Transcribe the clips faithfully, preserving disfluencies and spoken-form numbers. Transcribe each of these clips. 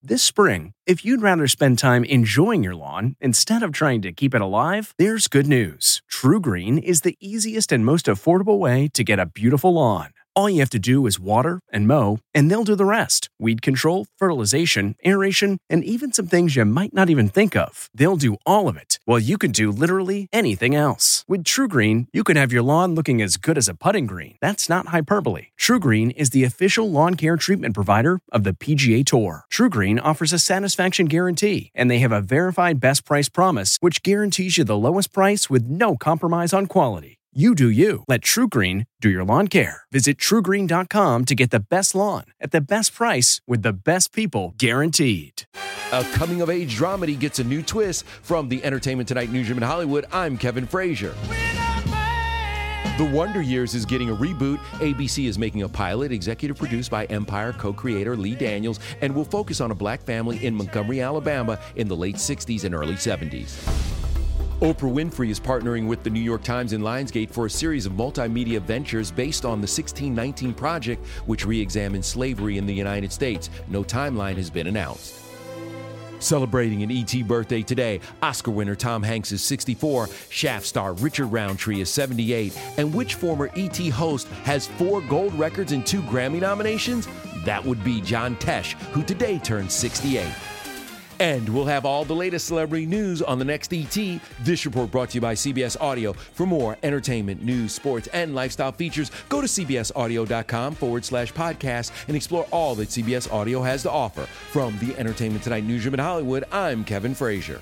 This spring, if you'd rather spend time enjoying your lawn instead of trying to keep it alive, there's good news. TruGreen is the easiest and most affordable way to get a beautiful lawn. All you have to do is water and mow, and they'll do the rest. Weed control, fertilization, aeration, and even some things you might not even think of. They'll do all of it, while you can do literally anything else. With TruGreen, you can have your lawn looking as good as a putting green. That's not hyperbole. TruGreen is the official lawn care treatment provider of the P G A Tour. TruGreen offers a satisfaction guarantee, and they have a verified best price promise, which guarantees you the lowest price with no compromise on quality. You do you. Let TruGreen do your lawn care. Visit True Green dot com to get the best lawn at the best price with the best people guaranteed. A coming-of-age dramedy gets a new twist. From the Entertainment Tonight newsroom in Hollywood, I'm Kevin Frazier. The Wonder Years is getting a reboot. A B C is making a pilot, executive produced by Empire co-creator Lee Daniels, and will focus on a black family in Montgomery, Alabama in the late sixties and early seventies. Oprah Winfrey is partnering with the New York Times and Lionsgate for a series of multimedia ventures based on the sixteen nineteen Project, which re-examines slavery in the United States. No timeline has been announced. Celebrating an E T birthday today, Oscar winner Tom Hanks is sixty-four, Shaft star Richard Roundtree is seventy-eight, and which former E T host has four gold records and two Grammy nominations? That would be John Tesh, who today turns sixty-eight. And we'll have all the latest celebrity news on the next E T. This report brought to you by C B S Audio. For more entertainment, news, sports, and lifestyle features, go to cbsaudio.com forward slash podcast and explore all that C B S Audio has to offer. From the Entertainment Tonight newsroom in Hollywood, I'm Kevin Frazier.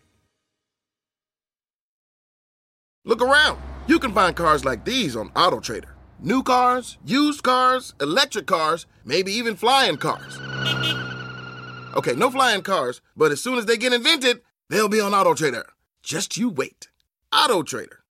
Look around. You can find cars like these on AutoTrader. New cars, used cars, electric cars, maybe even flying cars. Okay, no flying cars, but as soon as they get invented, they'll be on AutoTrader. Just you wait. AutoTrader.